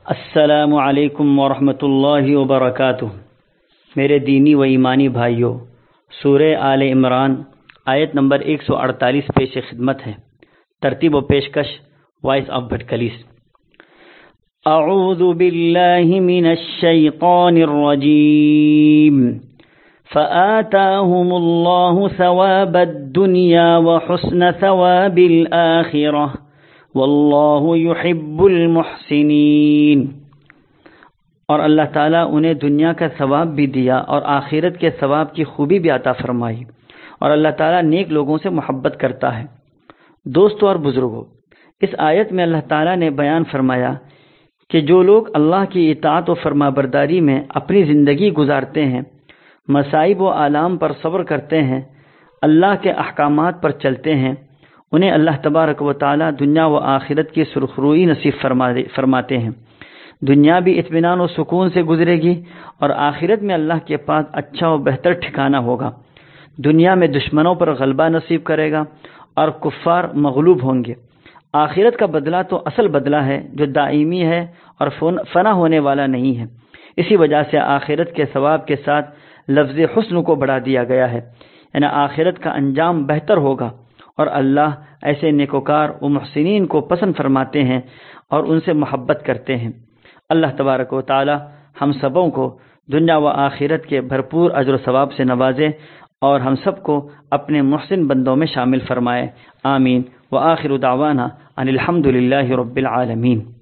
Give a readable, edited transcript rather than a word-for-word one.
السلام علیکم ورحمۃ اللہ وبرکاتہ۔ میرے دینی و ایمانی بھائیوں، سورہ آل عمران آیت نمبر 148 پیش خدمت ہے۔ ترتیب و پیشکش وائس آف بھٹکلیس۔ اعوذ باللہ من الشیطان الرجیم، فآتاہم اللہ ثواب الدنیا وحسن ثواب الآخرہ واللہ یحب المحسنین۔ اور اللہ تعالیٰ انہیں دنیا کا ثواب بھی دیا اور آخرت کے ثواب کی خوبی بھی عطا فرمائی، اور اللہ تعالیٰ نیک لوگوں سے محبت کرتا ہے۔ دوستو اور بزرگوں، اس آیت میں اللہ تعالیٰ نے بیان فرمایا کہ جو لوگ اللہ کی اطاعت و فرما برداری میں اپنی زندگی گزارتے ہیں، مصائب و آلام پر صبر کرتے ہیں، اللہ کے احکامات پر چلتے ہیں، انہیں اللہ تبارک و تعالیٰ دنیا و آخرت کی سرخروئی نصیب فرماتے ہیں۔ دنیا بھی اطمینان و سکون سے گزرے گی اور آخرت میں اللہ کے پاس اچھا و بہتر ٹھکانہ ہوگا۔ دنیا میں دشمنوں پر غلبہ نصیب کرے گا اور کفار مغلوب ہوں گے۔ آخرت کا بدلہ تو اصل بدلہ ہے جو دائمی ہے اور فنا ہونے والا نہیں ہے۔ اسی وجہ سے آخرت کے ثواب کے ساتھ لفظ حسن کو بڑھا دیا گیا ہے، یعنی آخرت کا انجام بہتر ہوگا، اور اللہ ایسے نیکوکار و محسنین کو پسند فرماتے ہیں اور ان سے محبت کرتے ہیں۔ اللہ تبارک و تعالی ہم سبوں کو دنیا و آخرت کے بھرپور اجر و ثواب سے نوازے اور ہم سب کو اپنے محسن بندوں میں شامل فرمائے۔ آمین۔ وآخر دعوانا ان الحمد للہ رب العالمین۔